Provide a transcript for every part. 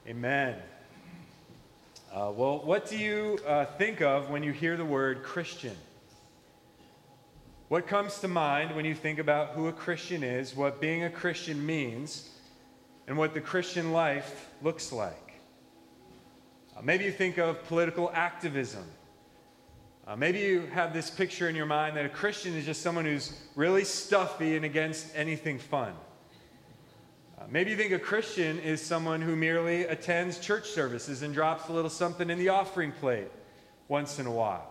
Amen. Well, what do you think of when you hear the word Christian? What comes to mind when you think about who a Christian is, what being a Christian means, and what the Christian life looks like? Maybe you think of political activism. Maybe you have this picture in your mind that a Christian is just someone who's really stuffy and against anything fun. Maybe you think a Christian is someone who merely attends church services and drops a little something in the offering plate once in a while.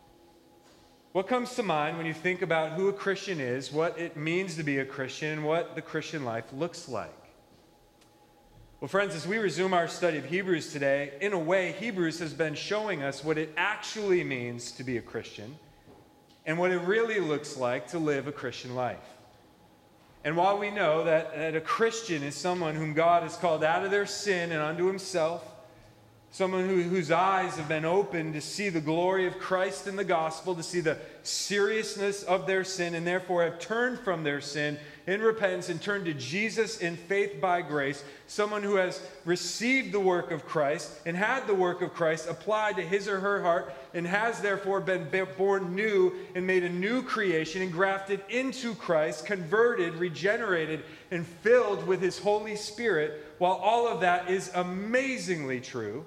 What comes to mind when you think about who a Christian is, what it means to be a Christian, and what the Christian life looks like? Well, friends, as we resume our study of Hebrews today, in a way, Hebrews has been showing us what it actually means to be a Christian and what it really looks like to live a Christian life. And while we know that a Christian is someone whom God has called out of their sin and unto himself, someone whose eyes have been opened to see the glory of Christ in the gospel, to see the seriousness of their sin, and therefore have turned from their sin in repentance and turned to Jesus in faith by grace, someone who has received the work of Christ and had the work of Christ applied to his or her heart and has therefore been born new and made a new creation and grafted into Christ, converted, regenerated, and filled with his Holy Spirit. While all of that is amazingly true,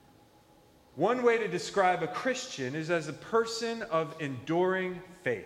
one way to describe a Christian is as a person of enduring faith.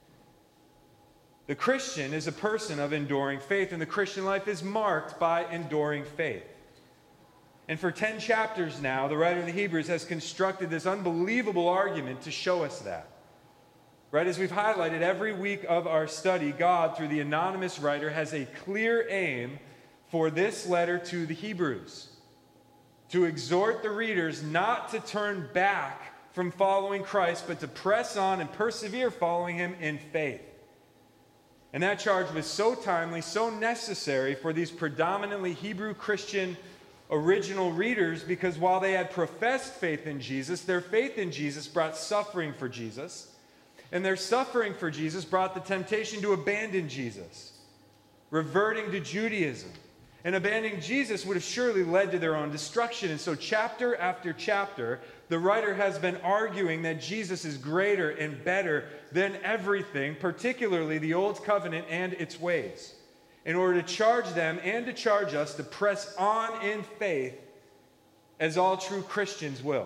The Christian is a person of enduring faith, and the Christian life is marked by enduring faith. And for 10 chapters now, the writer of the Hebrews has constructed this unbelievable argument to show us that. Right, as we've highlighted every week of our study, God, through the anonymous writer, has a clear aim for this letter to the Hebrews: to exhort the readers not to turn back from following Christ, but to press on and persevere following him in faith. And that charge was so timely, so necessary for these predominantly Hebrew Christian original readers, because while they had professed faith in Jesus, their faith in Jesus brought suffering for Jesus, and their suffering for Jesus brought the temptation to abandon Jesus, reverting to Judaism. And abandoning Jesus would have surely led to their own destruction. And so chapter after chapter, the writer has been arguing that Jesus is greater and better than everything, particularly the Old Covenant and its ways, in order to charge them and to charge us to press on in faith as all true Christians will.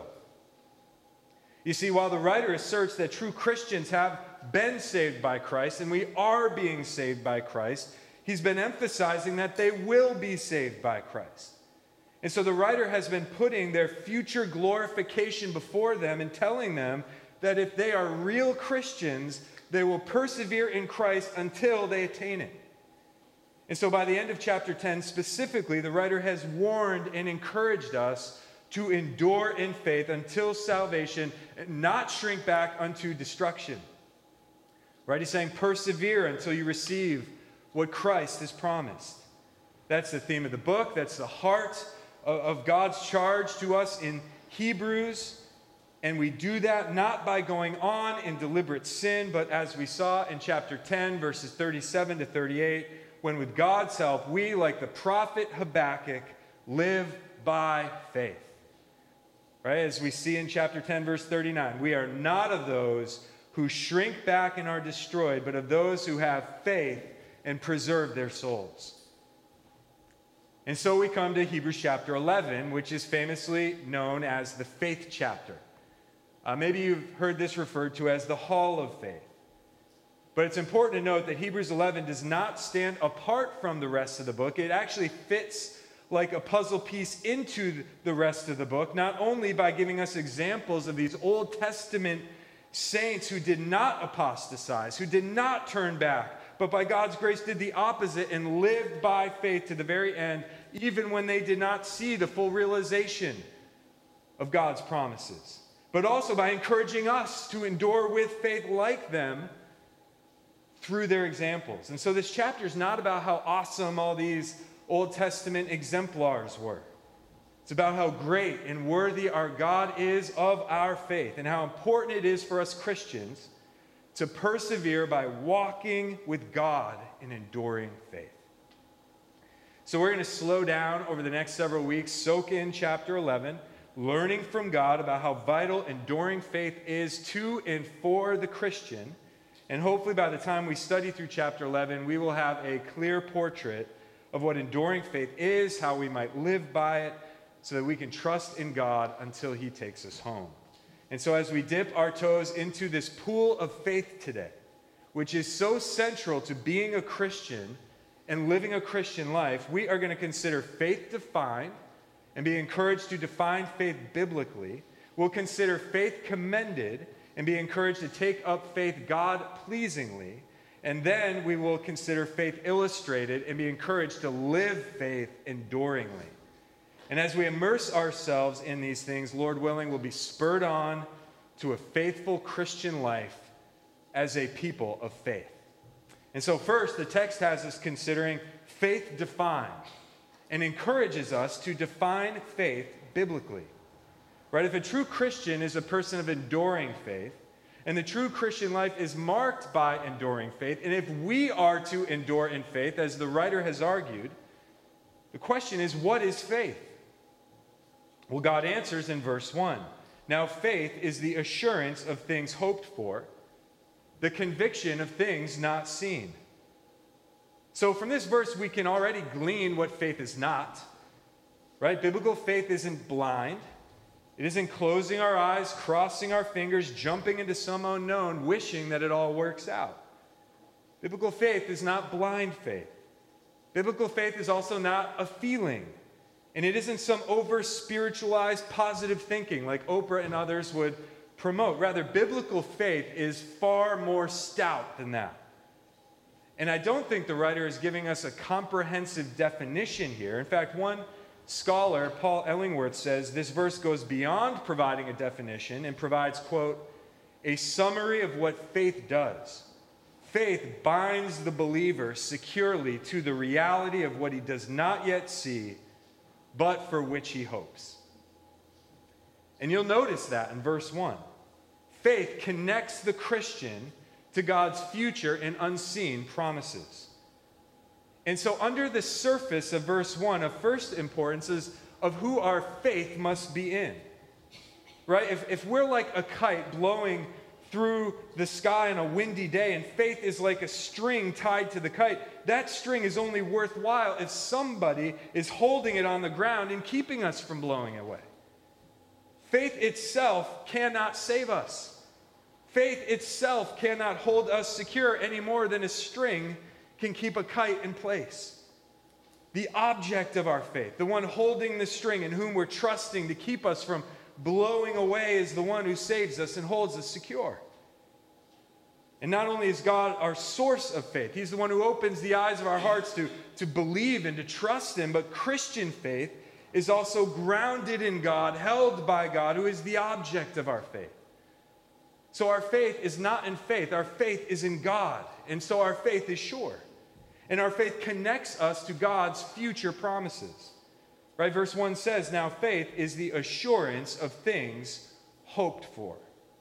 You see, while the writer asserts that true Christians have been saved by Christ and we are being saved by Christ, he's been emphasizing that they will be saved by Christ. And so the writer has been putting their future glorification before them and telling them that if they are real Christians, they will persevere in Christ until they attain it. And so by the end of chapter 10 specifically, the writer has warned and encouraged us to endure in faith until salvation and not shrink back unto destruction. Right? He's saying persevere until you receive what Christ has promised. That's the theme of the book. That's the heart of God's charge to us in Hebrews. And we do that not by going on in deliberate sin, but as we saw in chapter 10, verses 37 to 38, when with God's help, we, like the prophet Habakkuk, live by faith. Right? As we see in chapter 10, verse 39, we are not of those who shrink back and are destroyed, but of those who have faith and preserve their souls. And so we come to Hebrews chapter 11, which is famously known as the faith chapter. Maybe you've heard this referred to as the hall of faith. But it's important to note that Hebrews 11 does not stand apart from the rest of the book. It actually fits like a puzzle piece into the rest of the book, not only by giving us examples of these Old Testament saints who did not apostatize, who did not turn back, but by God's grace did the opposite and lived by faith to the very end, even when they did not see the full realization of God's promises. But also by encouraging us to endure with faith like them through their examples. And so this chapter is not about how awesome all these Old Testament exemplars were. It's about how great and worthy our God is of our faith and how important it is for us Christians to persevere by walking with God in enduring faith. So we're going to slow down over the next several weeks, soak in chapter 11, learning from God about how vital enduring faith is to and for the Christian. And hopefully by the time we study through chapter 11, we will have a clear portrait of what enduring faith is, how we might live by it, so that we can trust in God until he takes us home. And so as we dip our toes into this pool of faith today, which is so central to being a Christian and living a Christian life, we are going to consider faith defined and be encouraged to define faith biblically. We'll consider faith commended and be encouraged to take up faith God-pleasingly. And then we will consider faith illustrated and be encouraged to live faith enduringly. And as we immerse ourselves in these things, Lord willing, we'll be spurred on to a faithful Christian life as a people of faith. And so first, the text has us considering faith defined and encourages us to define faith biblically. Right? If a true Christian is a person of enduring faith, and the true Christian life is marked by enduring faith, and if we are to endure in faith, as the writer has argued, the question is, what is faith? Well, God answers in verse 1. Now, faith is the assurance of things hoped for, the conviction of things not seen. So from this verse, we can already glean what faith is not. Right? Biblical faith isn't blind. It isn't closing our eyes, crossing our fingers, jumping into some unknown, wishing that it all works out. Biblical faith is not blind faith. Biblical faith is also not a feeling. And it isn't some over-spiritualized positive thinking like Oprah and others would promote. Rather, biblical faith is far more stout than that. And I don't think the writer is giving us a comprehensive definition here. In fact, one scholar, Paul Ellingworth, says this verse goes beyond providing a definition and provides, quote, a summary of what faith does. Faith binds the believer securely to the reality of what he does not yet see, but for which he hopes. And you'll notice that in verse 1. Faith connects the Christian to God's future and unseen promises. And so under the surface of verse 1, of first importance is of who our faith must be in. Right? If we're like a kite blowing through the sky on a windy day and faith is like a string tied to the kite, that string is only worthwhile if somebody is holding it on the ground and keeping us from blowing away. Faith itself cannot save us. Faith itself cannot hold us secure any more than a string can keep a kite in place. The object of our faith, the one holding the string in whom we're trusting to keep us from blowing away, is the one who saves us and holds us secure. And not only is God our source of faith, he's the one who opens the eyes of our hearts to believe and to trust him, but Christian faith is also grounded in God, held by God, who is the object of our faith. So our faith is not in faith, our faith is in God, and so our faith is sure. And our faith connects us to God's future promises. Right? Verse 1 says, now faith is the assurance of things hoped for.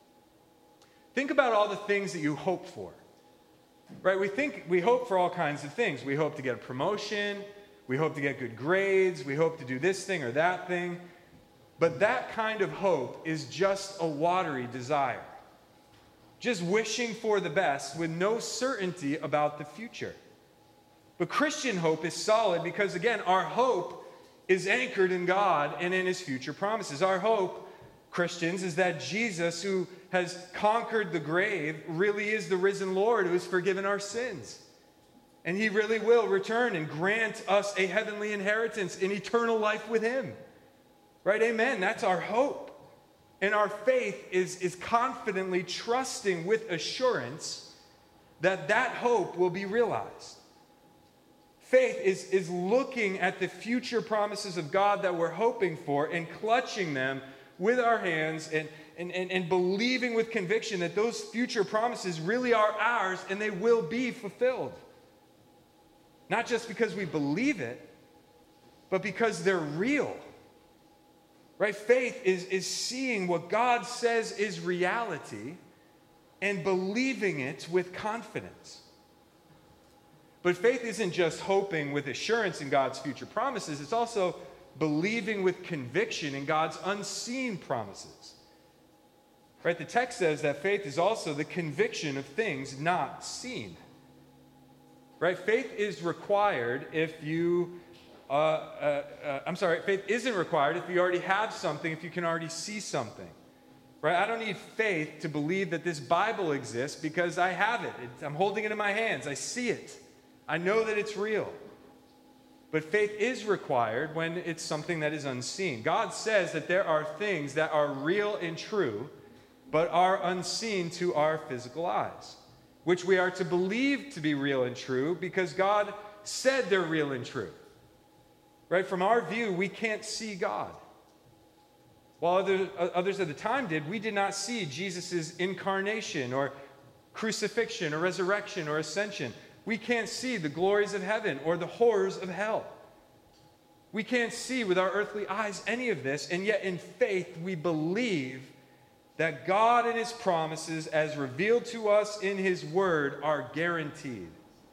Think about all the things that you hope for. Right? We hope for all kinds of things. We hope to get a promotion. We hope to get good grades. We hope to do this thing or that thing. But that kind of hope is just a watery desire. Just wishing for the best with no certainty about the future. But Christian hope is solid because, again, our hope is anchored in God and in his future promises. Our hope, Christians, is that Jesus, who has conquered the grave, really is the risen Lord who has forgiven our sins. And he really will return and grant us a heavenly inheritance in eternal life with him. Right? Amen. That's our hope. And our faith is confidently trusting with assurance that that hope will be realized. Faith is looking at the future promises of God that we're hoping for and clutching them with our hands and believing with conviction that those future promises really are ours and they will be fulfilled. Not just because we believe it, but because they're real. Right? Faith is seeing what God says is reality and believing it with confidence. But faith isn't just hoping with assurance in God's future promises, it's also believing with conviction in God's unseen promises. Right? The text says that faith is also the conviction of things not seen. Right? Faith is required if you, faith isn't required if you already have something, if you can already see something. Right? I don't need faith to believe that this Bible exists because I have it. I'm holding it in my hands. I see it. I know that it's real. But faith is required when it's something that is unseen. God says that there are things that are real and true, but are unseen to our physical eyes, which we are to believe to be real and true because God said they're real and true. Right? From our view, we can't see God. While others at the time did, we did not see Jesus' incarnation or crucifixion or resurrection or ascension. We can't see the glories of heaven or the horrors of hell. We can't see with our earthly eyes any of this, and yet in faith we believe that God and his promises as revealed to us in his word are guaranteed.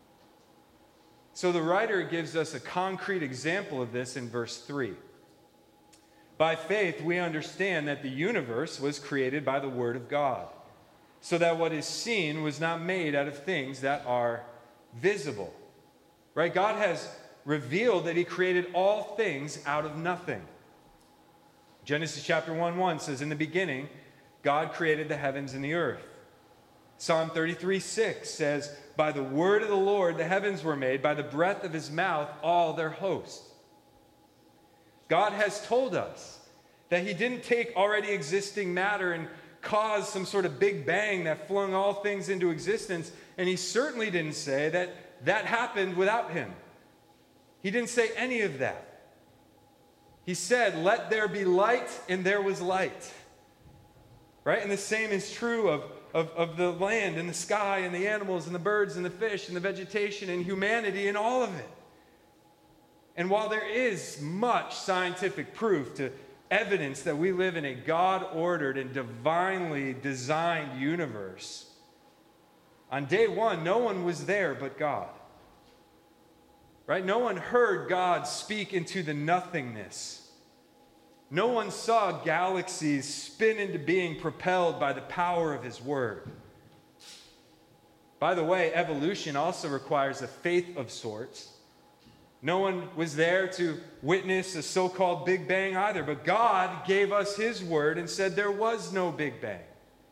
So the writer gives us a concrete example of this in verse 3. By faith we understand that the universe was created by the word of God, so that what is seen was not made out of things that are visible. Right? God has revealed that he created all things out of nothing. Genesis chapter 1:1 says, in the beginning, God created the heavens and the earth. Psalm 33:6 says, by the word of the Lord the heavens were made, by the breath of his mouth all their host. God has told us that he didn't take already existing matter and cause some sort of big bang that flung all things into existence, and he certainly didn't say that that happened without him. He didn't say any of that. He said, let there be light, and there was light. Right? And the same is true of the land and the sky and the animals and the birds and the fish and the vegetation and humanity and all of it. And while there is much scientific proof to evidence that we live in a God-ordered and divinely designed universe, on day one, no one was there but God. Right? No one heard God speak into the nothingness. No one saw galaxies spin into being propelled by the power of his word. By the way, evolution also requires a faith of sorts. No one was there to witness a so-called Big Bang either, but God gave us his word and said there was no Big Bang.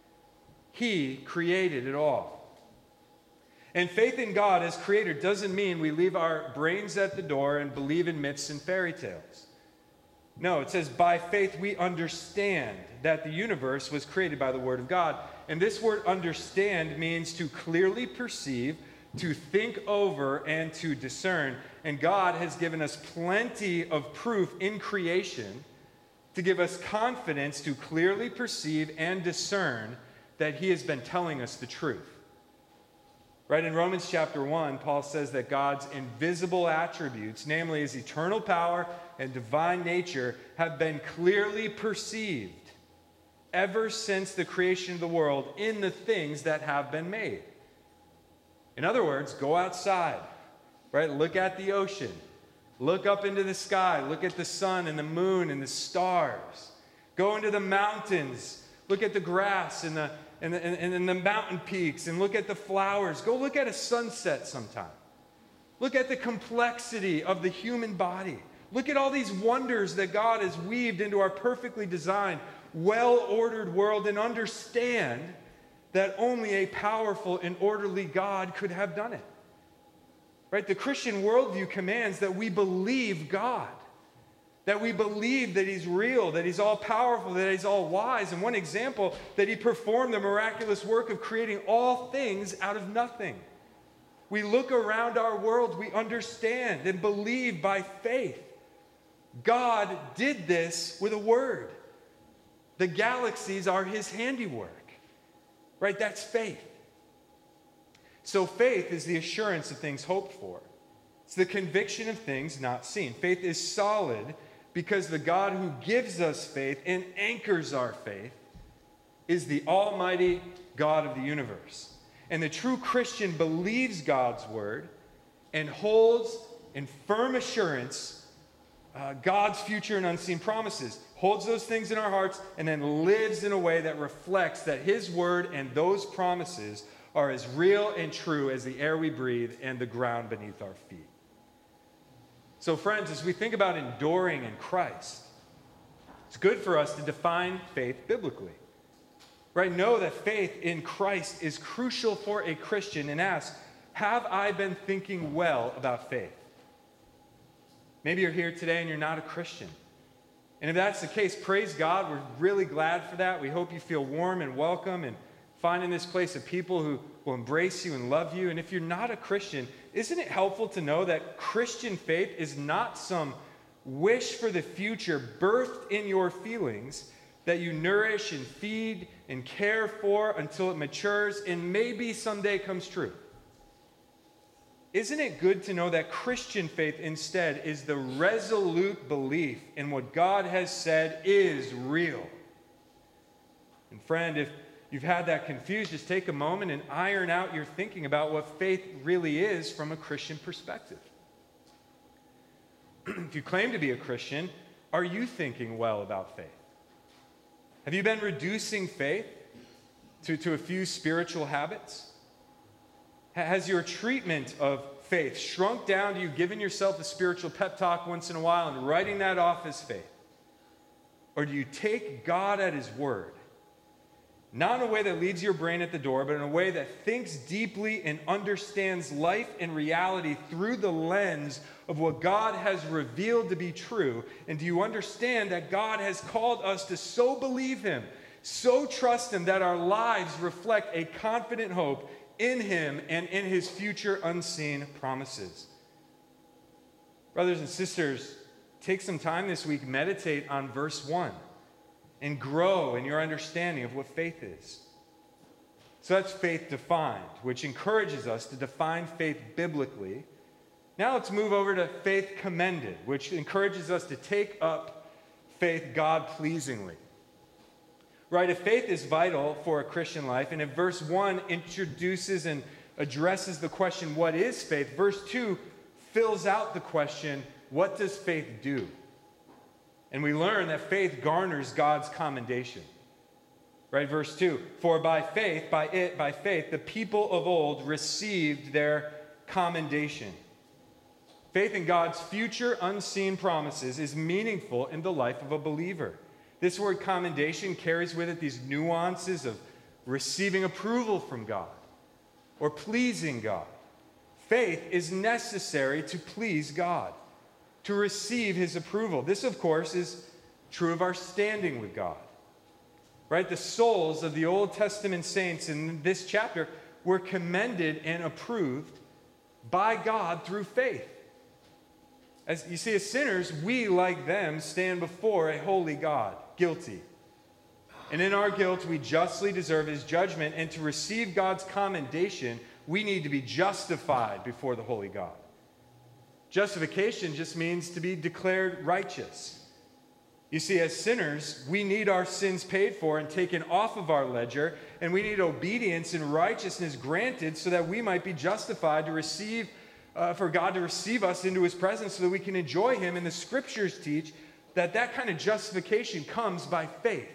He created it all. And faith in God as creator doesn't mean we leave our brains at the door and believe in myths and fairy tales. No, it says by faith we understand that the universe was created by the word of God. And this word understand means to clearly perceive, to think over, and to discern. And God has given us plenty of proof in creation to give us confidence to clearly perceive and discern that he has been telling us the truth. Right, in Romans chapter 1, Paul says that God's invisible attributes, namely his eternal power and divine nature, have been clearly perceived ever since the creation of the world in the things that have been made. In other words, go outside, right? Look at the ocean. Look up into the sky. Look at the sun and the moon and the stars. Go into the mountains. Look at the grass and the mountain peaks, and look at the flowers. Go look at a sunset sometime. Look at the complexity of the human body. Look at all these wonders that God has weaved into our perfectly designed, well-ordered world, and understand that only a powerful and orderly God could have done it. Right? The Christian worldview commands that we believe God, that we believe that he's real, that he's all-powerful, that he's all-wise. And one example, that he performed the miraculous work of creating all things out of nothing. We look around our world, we understand and believe by faith. God did this with a word. The galaxies are his handiwork. Right? That's faith. So faith is the assurance of things hoped for. It's the conviction of things not seen. Faith is solid because the God who gives us faith and anchors our faith is the almighty God of the universe. And the true Christian believes God's word and holds in firm assurance God's future and unseen promises, holds those things in our hearts, and then lives in a way that reflects that his word and those promises are as real and true as the air we breathe and the ground beneath our feet. So friends, as we think about enduring in Christ, it's good for us to define faith biblically. Right? Know that faith in Christ is crucial for a Christian, and ask, have I been thinking well about faith? Maybe you're here today and you're not a Christian. And if that's the case, praise God. We're really glad for that. We hope you feel warm and welcome and find in this place of people who will embrace you and love you. And if you're not a Christian, isn't it helpful to know that Christian faith is not some wish for the future birthed in your feelings that you nourish and feed and care for until it matures and maybe someday comes true? Isn't it good to know that Christian faith instead is the resolute belief in what God has said is real? And friend, if you've had that confused, just take a moment and iron out your thinking about what faith really is from a Christian perspective. If you claim to be a Christian, are you thinking well about faith? Have you been reducing faith to a few spiritual habits? Has your treatment of faith shrunk down to you giving yourself a spiritual pep talk once in a while and writing that off as faith? Or do you take God at his word? Not in a way that leads your brain at the door, but in a way that thinks deeply and understands life and reality through the lens of what God has revealed to be true. And do you understand that God has called us to so believe him, so trust him, that our lives reflect a confident hope in him and in his future unseen promises? Brothers and sisters, take some time this week, meditate on verse 1. And grow in your understanding of what faith is. So that's faith defined, which encourages us to define faith biblically. Now let's move over to faith commended, which encourages us to take up faith God-pleasingly. Right, if faith is vital for a Christian life, and if verse 1 introduces and addresses the question, what is faith? Verse 2 fills out the question, what does faith do? And we learn that faith garners God's commendation. Right, verse 2, for by faith, the people of old received their commendation. Faith in God's future unseen promises is meaningful in the life of a believer. This word commendation carries with it these nuances of receiving approval from God or pleasing God. Faith is necessary to please God, to receive his approval. This, of course, is true of our standing with God. Right? The souls of the Old Testament saints in this chapter were commended and approved by God through faith. As you see, as sinners, we, like them, stand before a holy God, guilty. And in our guilt, we justly deserve his judgment, and to receive God's commendation, we need to be justified before the holy God. Justification just means to be declared righteous. You see, as sinners, we need our sins paid for and taken off of our ledger, and we need obedience and righteousness granted so that we might be justified to receive, for God to receive us into his presence so that we can enjoy him. And the scriptures teach that kind of justification comes by faith.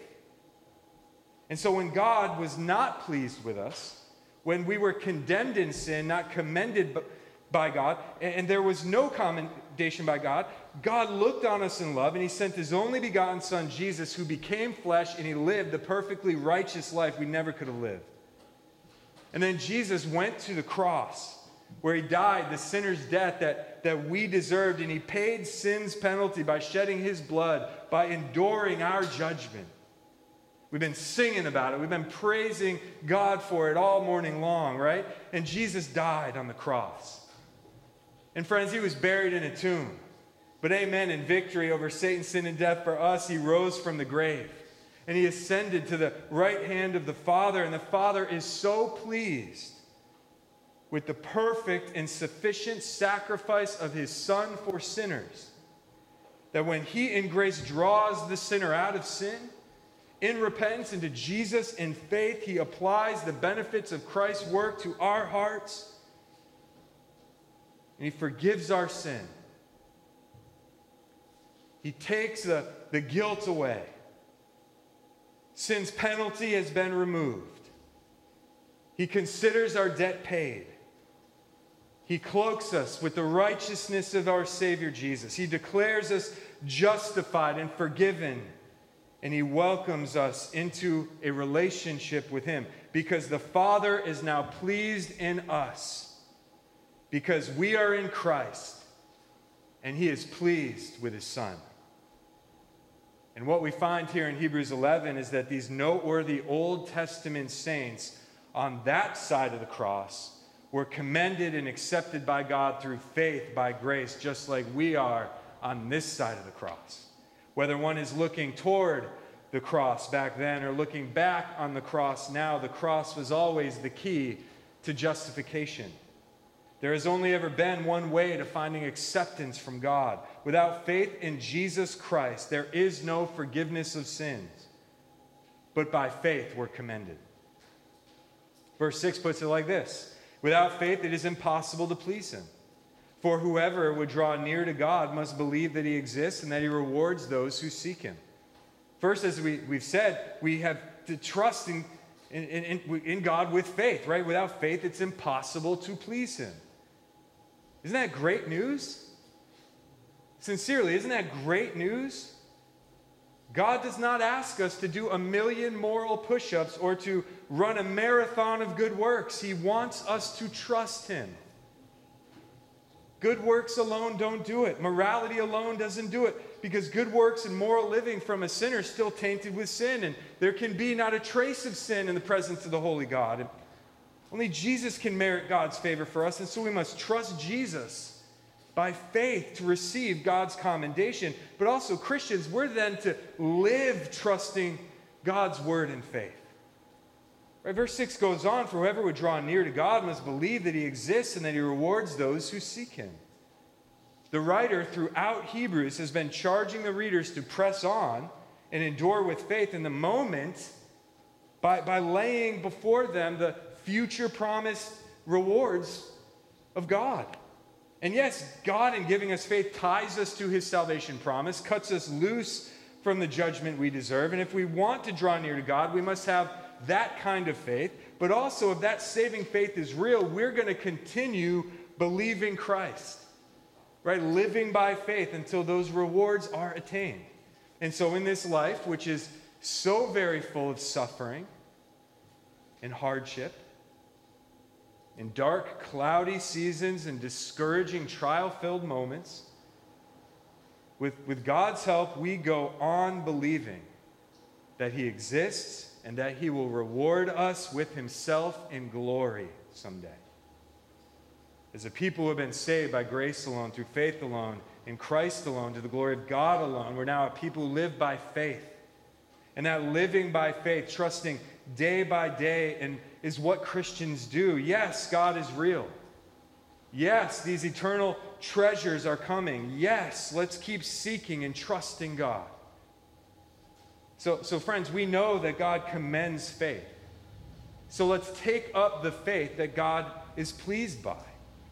And so when God was not pleased with us, when we were condemned in sin, not commended by God, and there was no commendation by God, God looked on us in love, and he sent his only begotten son, Jesus, who became flesh, and he lived the perfectly righteous life we never could have lived. And then Jesus went to the cross, where he died the sinner's death that we deserved, and he paid sin's penalty by shedding his blood, by enduring our judgment. We've been singing about it. We've been praising God for it all morning long, right? And Jesus died on the cross. And friends, he was buried in a tomb. But amen, in victory over Satan, sin, and death for us, he rose from the grave. And he ascended to the right hand of the Father. And the Father is so pleased with the perfect and sufficient sacrifice of his Son for sinners, that when he in grace draws the sinner out of sin, in repentance into Jesus in faith, he applies the benefits of Christ's work to our hearts. and he forgives our sin. He takes the guilt away. Sin's penalty has been removed. He considers our debt paid. He cloaks us with the righteousness of our Savior Jesus. He declares us justified and forgiven. And he welcomes us into a relationship with him because the Father is now pleased in us because we are in Christ and he is pleased with his Son. And what we find here in Hebrews 11 is that these noteworthy Old Testament saints on that side of the cross were commended and accepted by God through faith by grace, just like we are on this side of the cross. Whether one is looking toward the cross back then or looking back on the cross now, the cross was always the key to justification. There has only ever been one way to finding acceptance from God. Without faith in Jesus Christ, there is no forgiveness of sins. But by faith, we're commended. Verse 6 puts it like this: without faith, it is impossible to please him. For whoever would draw near to God must believe that he exists and that he rewards those who seek him. First, as we've said, we have to trust in God with faith, right? Without faith, it's impossible to please him. Isn't that great news? Sincerely, isn't that great news? God does not ask us to do 1,000,000 moral push-ups or to run a marathon of good works. He wants us to trust him. Good works alone don't do it. Morality alone doesn't do it, because good works and moral living from a sinner is still tainted with sin, and there can be not a trace of sin in the presence of the holy God. And only Jesus can merit God's favor for us, and so we must trust Jesus by faith to receive God's commendation. But also, Christians, we're then to live trusting God's word in faith. Right, verse 6 goes on, for whoever would draw near to God must believe that he exists and that he rewards those who seek him. The writer throughout Hebrews has been charging the readers to press on and endure with faith in the moment by laying before them the future promised rewards of God. And yes, God, in giving us faith, ties us to his salvation promise, cuts us loose from the judgment we deserve. And if we want to draw near to God, we must have that kind of faith. But also, if that saving faith is real, we're going to continue believing Christ, right? Living by faith until those rewards are attained. And so in this life, which is so very full of suffering and hardship, in dark, cloudy seasons and discouraging, trial-filled moments, with God's help, we go on believing that he exists and that he will reward us with himself in glory someday. As a people who have been saved by grace alone, through faith alone, in Christ alone, to the glory of God alone, we're now a people who live by faith. And that living by faith, trusting day by day, and is what Christians do. Yes, God is real. Yes, these eternal treasures are coming. Yes, let's keep seeking and trusting God. So friends, we know that God commends faith. So let's take up the faith that God is pleased by.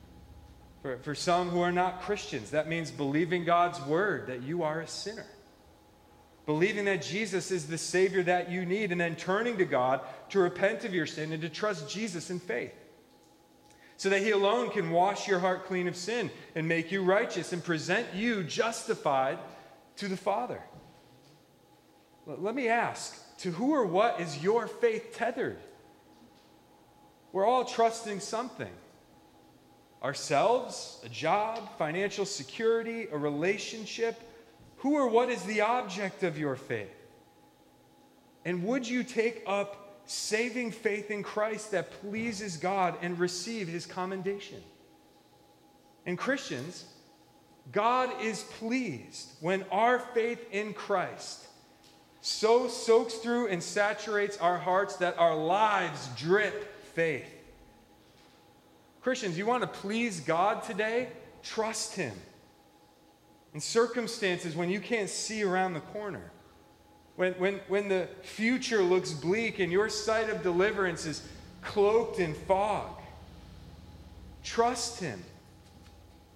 For some who are not Christians, that means believing God's word that you are a sinner. Believing that Jesus is the Savior that you need, and then turning to God to repent of your sin and to trust Jesus in faith, so that he alone can wash your heart clean of sin and make you righteous and present you justified to the Father. Let me ask, to who or what is your faith tethered? We're all trusting something. Ourselves, a job, financial security, a relationship. Who or what is the object of your faith? And would you take up saving faith in Christ that pleases God and receive his commendation? And Christians, God is pleased when our faith in Christ so soaks through and saturates our hearts that our lives drip faith. Christians, you want to please God today? Trust him. In circumstances when you can't see around the corner, when the future looks bleak and your sight of deliverance is cloaked in fog, trust him.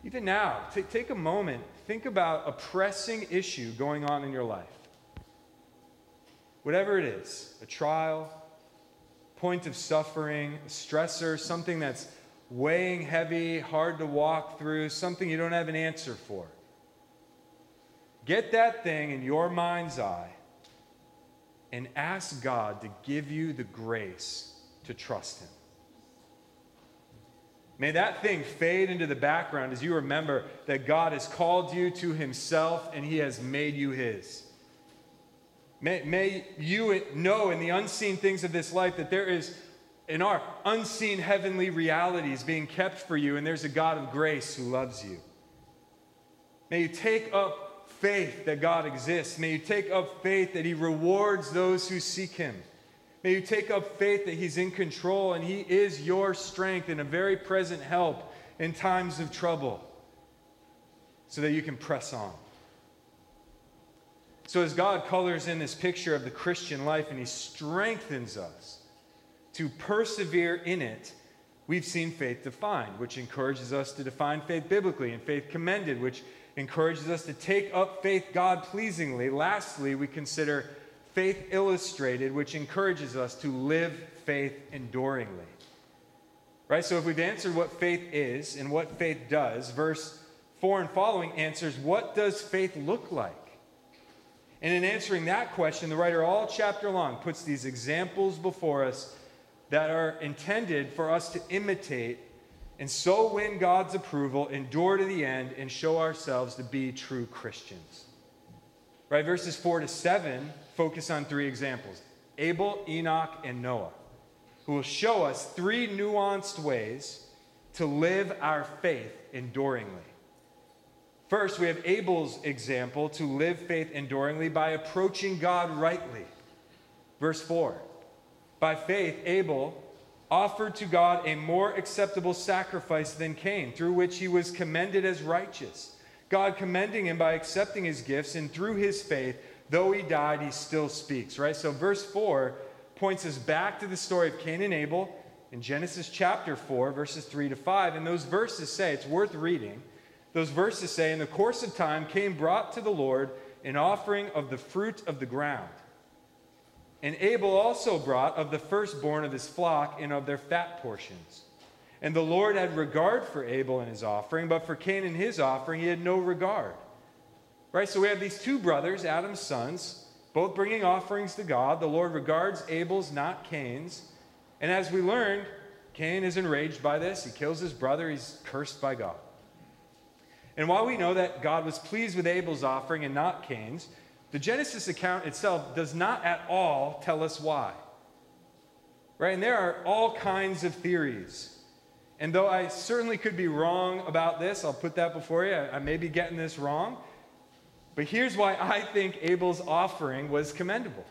Even now, take a moment, think about a pressing issue going on in your life. Whatever it is, a trial, point of suffering, a stressor, something that's weighing heavy, hard to walk through, something you don't have an answer for. Get that thing in your mind's eye and ask God to give you the grace to trust Him. May that thing fade into the background as you remember that God has called you to Himself and He has made you His. May you know in the unseen things of this life that there is, in our unseen heavenly realities being kept for you, and there's a God of grace who loves you. May you take up faith that God exists. May you take up faith that He rewards those who seek Him. May you take up faith that He's in control and He is your strength and a very present help in times of trouble so that you can press on. So as God colors in this picture of the Christian life and He strengthens us to persevere in it, we've seen faith defined, which encourages us to define faith biblically, and faith commended, which encourages us to take up faith God-pleasingly. Lastly, we consider faith illustrated, which encourages us to live faith enduringly. Right? So if we've answered what faith is and what faith does, verse 4 and following answers, what does faith look like? And in answering that question, the writer all chapter long puts these examples before us that are intended for us to imitate and so win God's approval, endure to the end, and show ourselves to be true Christians. Right? Verses 4 to 7 focus on three examples: Abel, Enoch, and Noah, who will show us three nuanced ways to live our faith enduringly. First, we have Abel's example to live faith enduringly by approaching God rightly. Verse 4, by faith, Abel offered to God a more acceptable sacrifice than Cain, through which he was commended as righteous. God commending him by accepting his gifts, and through his faith, though he died, he still speaks, right? So verse 4 points us back to the story of Cain and Abel in Genesis chapter 4, verses 3 to 5. And those verses say, it's worth reading, those verses say, in the course of time, Cain brought to the Lord an offering of the fruit of the ground. And Abel also brought of the firstborn of his flock and of their fat portions. And the Lord had regard for Abel and his offering, but for Cain and his offering he had no regard. Right, so we have these two brothers, Adam's sons, both bringing offerings to God. The Lord regards Abel's, not Cain's. And as we learned, Cain is enraged by this. He kills his brother. He's cursed by God. And while we know that God was pleased with Abel's offering and not Cain's, the Genesis account itself does not at all tell us why. Right? And there are all kinds of theories. And though I certainly could be wrong about this, I'll put that before you. I may be getting this wrong. But here's why I think Abel's offering was commendable.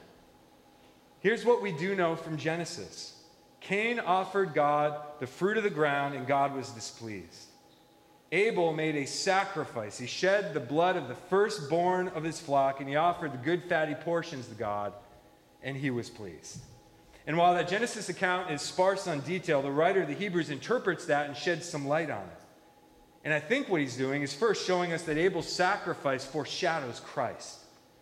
Here's what we do know from Genesis. Cain offered God the fruit of the ground, and God was displeased. Abel made a sacrifice. He shed the blood of the firstborn of his flock, and he offered the good fatty portions to God, and he was pleased. And while that Genesis account is sparse on detail, the writer of the Hebrews interprets that and sheds some light on it. And I think what he's doing is first showing us that Abel's sacrifice foreshadows Christ.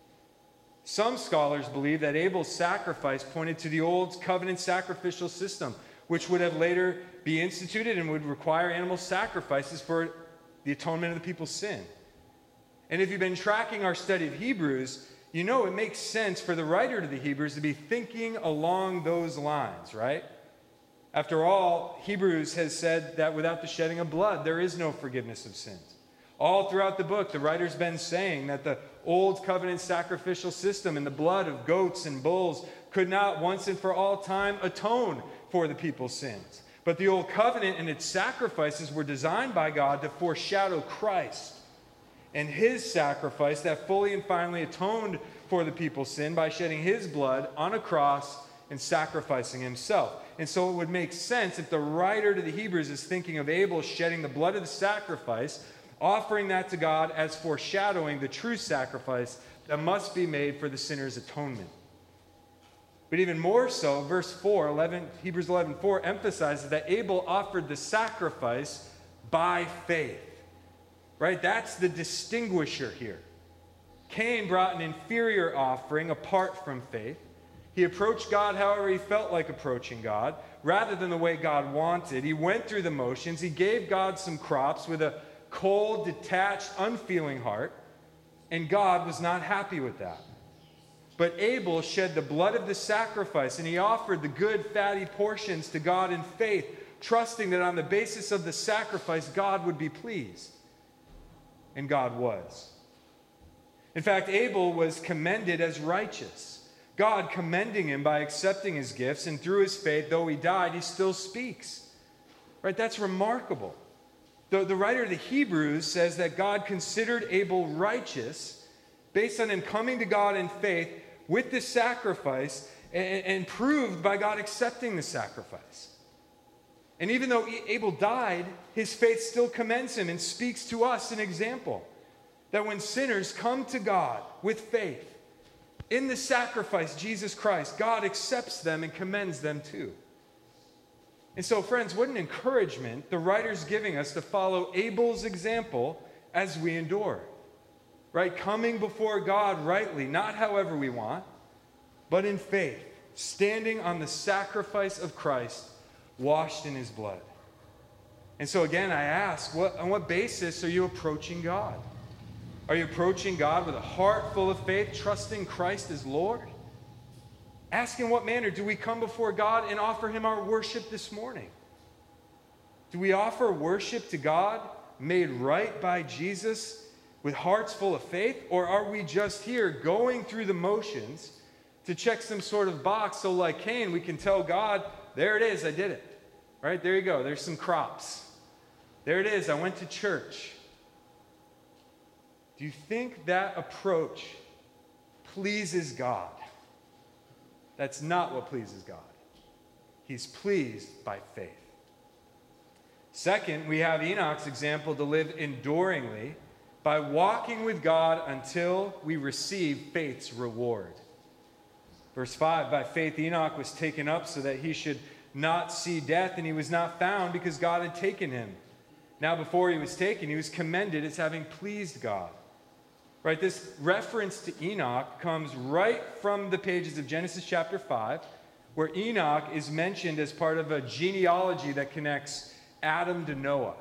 Some scholars believe that Abel's sacrifice pointed to the old covenant sacrificial system, which would have later be instituted and would require animal sacrifices for the atonement of the people's sin. And if you've been tracking our study of Hebrews, you know it makes sense for the writer to the Hebrews to be thinking along those lines, right? After all, Hebrews has said that without the shedding of blood, there is no forgiveness of sins. All throughout the book, the writer's been saying that the old covenant sacrificial system and the blood of goats and bulls could not once and for all time atone for the people's sins. But the old covenant and its sacrifices were designed by God to foreshadow Christ and his sacrifice that fully and finally atoned for the people's sin by shedding his blood on a cross and sacrificing himself. And so it would make sense if the writer to the Hebrews is thinking of Abel shedding the blood of the sacrifice, offering that to God as foreshadowing the true sacrifice that must be made for the sinner's atonement. But even more so, verse 4, Hebrews 11:4 emphasizes that Abel offered the sacrifice by faith. right? That's the distinguisher here. Cain brought an inferior offering apart from faith. He approached God however he felt like approaching God, rather than the way God wanted. He went through the motions. He gave God some crops with a cold, detached, unfeeling heart, and God was not happy with that. But Abel shed the blood of the sacrifice, and he offered the good, fatty portions to God in faith, trusting that on the basis of the sacrifice, God would be pleased. And God was. In fact, Abel was commended as righteous. God commending him by accepting his gifts, and through his faith, though he died, he still speaks. Right? That's remarkable. The writer of the Hebrews says that God considered Abel righteous based on him coming to God in faith with the sacrifice and proved by God accepting the sacrifice. And even though Abel died, his faith still commends him and speaks to us an example that when sinners come to God with faith in the sacrifice, Jesus Christ, God accepts them and commends them too. And so, friends, what an encouragement the writer's giving us to follow Abel's example as we endure. Right? Coming before God rightly, not however we want, but in faith, standing on the sacrifice of Christ, washed in his blood. And so again, I ask, on what basis are you approaching God? Are you approaching God with a heart full of faith, trusting Christ as Lord? Ask in what manner do we come before God and offer him our worship this morning? Do we offer worship to God made right by Jesus with hearts full of faith? Or are we just here going through the motions to check some sort of box so like Cain, we can tell God, there it is, I did it. Right? There you go. There's some crops. There it is. I went to church. Do you think that approach pleases God? That's not what pleases God. He's pleased by faith. Second, we have Enoch's example to live enduringly by walking with God until we receive faith's reward. Verse 5, by faith Enoch was taken up so that he should not see death, and he was not found because God had taken him. Now before he was taken, he was commended as having pleased God. Right, this reference to Enoch comes right from the pages of Genesis chapter 5, where Enoch is mentioned as part of a genealogy that connects Adam to Noah.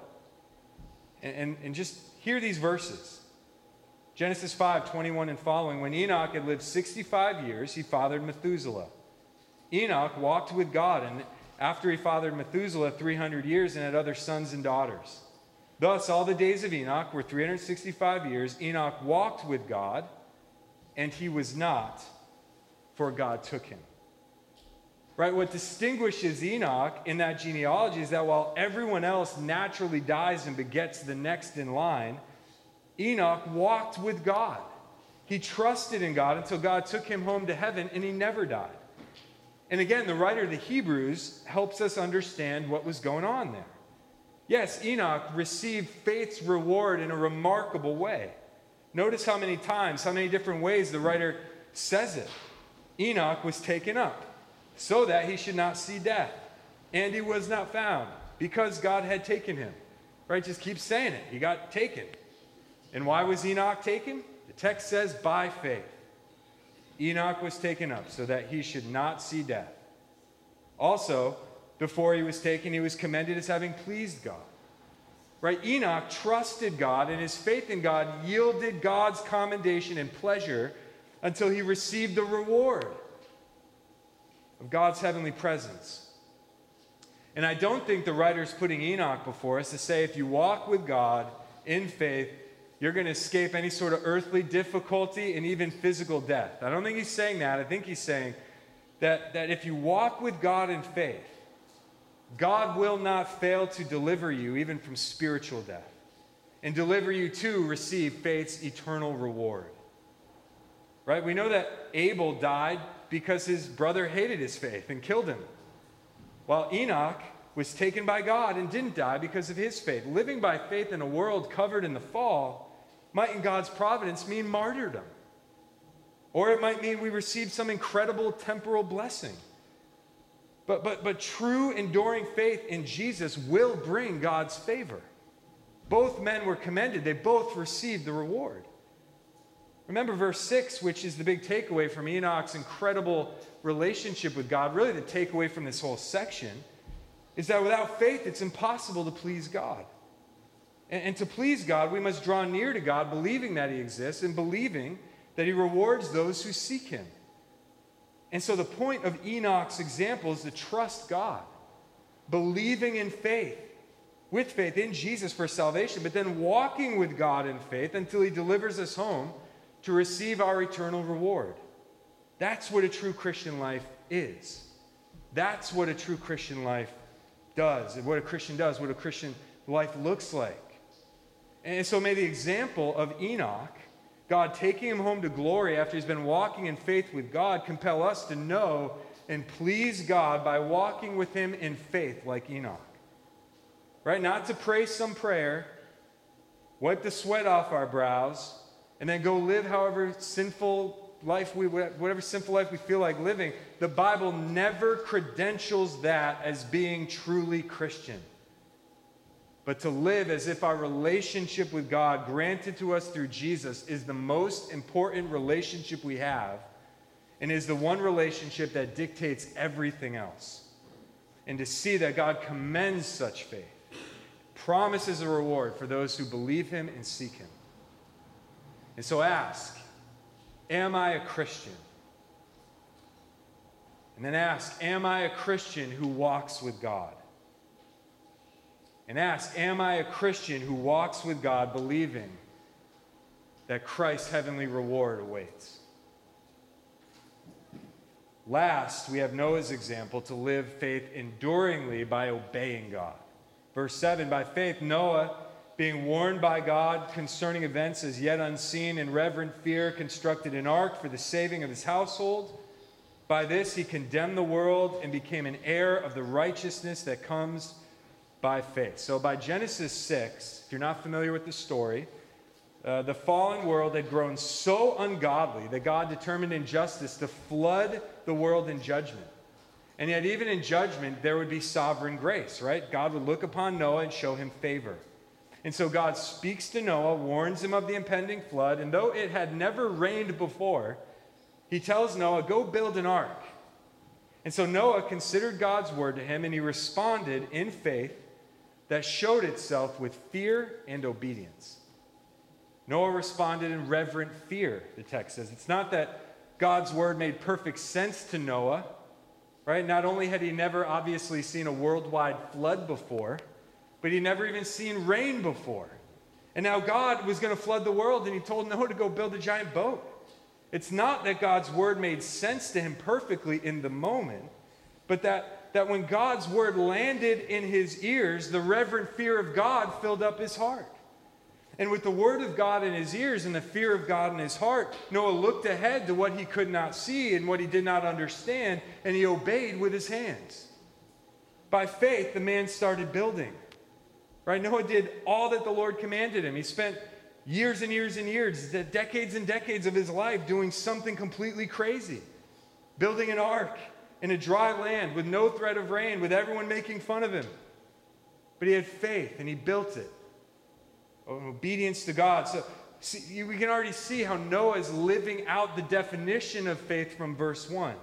And just hear these verses. Genesis 5:21 and following, when Enoch had lived 65 years, he fathered Methuselah. Enoch walked with God, and after he fathered Methuselah 300 years and had other sons and daughters. Thus, all the days of Enoch were 365 years. Enoch walked with God, and he was not, for God took him. Right? What distinguishes Enoch in that genealogy is that while everyone else naturally dies and begets the next in line, Enoch walked with God. He trusted in God until God took him home to heaven, and he never died. And again, the writer of the Hebrews helps us understand what was going on there. Yes, Enoch received faith's reward in a remarkable way. Notice how many times, how many different ways the writer says it. Enoch was taken up so that he should not see death. And he was not found because God had taken him. Right? Just keep saying it. He got taken. And why was Enoch taken? The text says by faith. Enoch was taken up so that he should not see death. Also, before he was taken, he was commended as having pleased God. Right? Enoch trusted God, and his faith in God yielded God's commendation and pleasure until he received the reward of God's heavenly presence. And I don't think the writer's putting Enoch before us to say if you walk with God in faith, you're going to escape any sort of earthly difficulty and even physical death. I don't think he's saying that. I think he's saying that if you walk with God in faith, God will not fail to deliver you even from spiritual death and deliver you to receive faith's eternal reward. Right? We know that Abel died because his brother hated his faith and killed him, while Enoch was taken by God and didn't die because of his faith. Living by faith in a world covered in the fall might in God's providence mean martyrdom, or it might mean we receive some incredible temporal blessing. But true enduring faith in Jesus will bring God's favor. Both men were commended. They both received the reward. Remember verse 6, which is the big takeaway from Enoch's incredible relationship with God. Really the takeaway from this whole section is that without faith, it's impossible to please God. And to please God, we must draw near to God, believing that he exists and believing that he rewards those who seek him. And so the point of Enoch's example is to trust God, believing in faith, with faith in Jesus for salvation, but then walking with God in faith until he delivers us home to receive our eternal reward. That's what a true Christian life is. That's what a true Christian life does, and what a Christian does, what a Christian life looks like. And so may the example of Enoch, God taking him home to glory after he's been walking in faith with God, compel us to know and please God by walking with him in faith like Enoch. Right? Not to pray some prayer, wipe the sweat off our brows, and then go live whatever sinful life we feel like living. The Bible never credentials that as being truly Christian. But to live as if our relationship with God, granted to us through Jesus, is the most important relationship we have, and is the one relationship that dictates everything else. And to see that God commends such faith, promises a reward for those who believe him and seek him. And so ask, am I a Christian? And then ask, am I a Christian who walks with God? And ask, am I a Christian who walks with God believing that Christ's heavenly reward awaits? Last, we have Noah's example to live faith enduringly by obeying God. Verse 7, by faith, Noah, being warned by God concerning events as yet unseen, in reverent fear, constructed an ark for the saving of his household. By this he condemned the world and became an heir of the righteousness that comes by faith. So by Genesis 6, if you're not familiar with the story, the fallen world had grown so ungodly that God determined in justice to flood the world in judgment. And yet even in judgment, there would be sovereign grace, right? God would look upon Noah and show him favor. And so God speaks to Noah, warns him of the impending flood, and though it had never rained before, he tells Noah, go build an ark. And so Noah considered God's word to him, and he responded in faith that showed itself with fear and obedience. Noah responded in reverent fear, the text says. It's not that God's word made perfect sense to Noah, right? Not only had he never obviously seen a worldwide flood before, but he'd never even seen rain before. And now God was going to flood the world, and he told Noah to go build a giant boat. It's not that God's word made sense to him perfectly in the moment, but that when God's word landed in his ears, the reverent fear of God filled up his heart. And with the word of God in his ears and the fear of God in his heart, Noah looked ahead to what he could not see and what he did not understand, and he obeyed with his hands. By faith, the man started building. Right? Noah did all that the Lord commanded him. He spent years and years and years, decades and decades of his life doing something completely crazy. Building an ark in a dry land with no threat of rain, with everyone making fun of him. But he had faith and he built it. Obedience to God. So we can already see how Noah is living out the definition of faith from verse 1.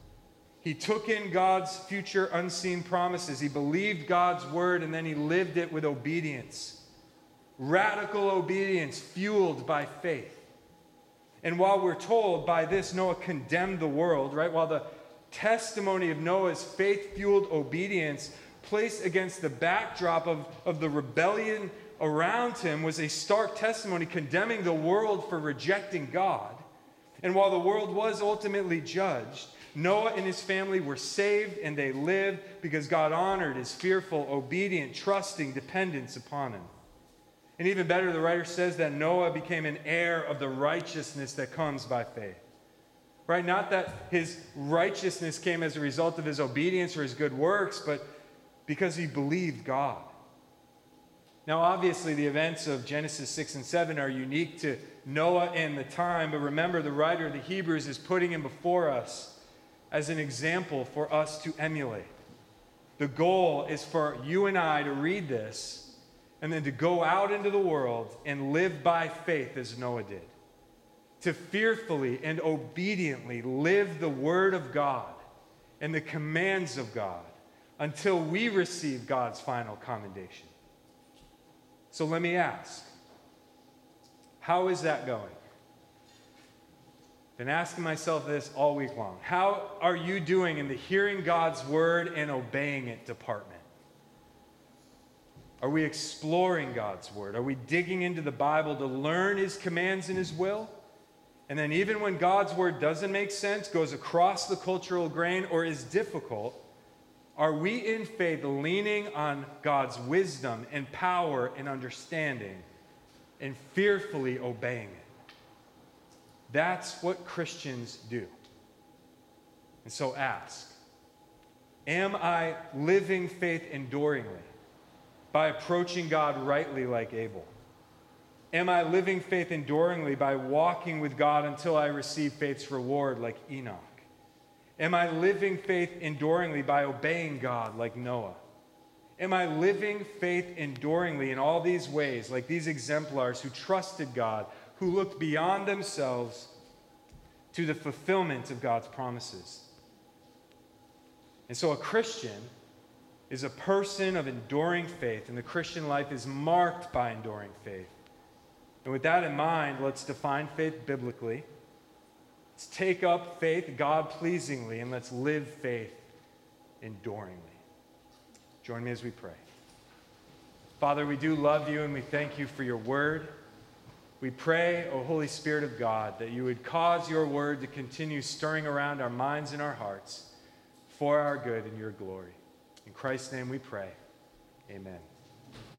He took in God's future unseen promises. He believed God's word, and then he lived it with obedience. Radical obedience fueled by faith. And while we're told by this Noah condemned the world, right? While the testimony of Noah's faith-fueled obedience placed against the backdrop of the rebellion around him was a stark testimony condemning the world for rejecting God. And while the world was ultimately judged, Noah and his family were saved, and they lived because God honored his fearful, obedient, trusting dependence upon him. And even better, the writer says that Noah became an heir of the righteousness that comes by faith. Right? Not that his righteousness came as a result of his obedience or his good works, but because he believed God. Now, obviously, the events of Genesis 6 and 7 are unique to Noah and the time, but remember, the writer of the Hebrews is putting him before us as an example for us to emulate. The goal is for you and I to read this and then to go out into the world and live by faith as Noah did. To fearfully and obediently live the Word of God and the commands of God until we receive God's final commendation. So let me ask, how is that going? Been asking myself this all week long. How are you doing in the hearing God's word and obeying it department? Are we exploring God's word? Are we digging into the Bible to learn his commands and his will? And then even when God's word doesn't make sense, goes across the cultural grain, or is difficult, are we in faith leaning on God's wisdom and power and understanding and fearfully obeying it? That's what Christians do. And so ask, am I living faith enduringly by approaching God rightly like Abel? Am I living faith enduringly by walking with God until I receive faith's reward like Enoch? Am I living faith enduringly by obeying God like Noah? Am I living faith enduringly in all these ways like these exemplars who trusted God, who looked beyond themselves to the fulfillment of God's promises? And so a Christian is a person of enduring faith, and the Christian life is marked by enduring faith. And with that in mind, let's define faith biblically. Let's take up faith God-pleasingly, and let's live faith enduringly. Join me as we pray. Father, we do love you, and we thank you for your word. We pray, O Holy Spirit of God, that you would cause your word to continue stirring around our minds and our hearts for our good and your glory. In Christ's name we pray. Amen.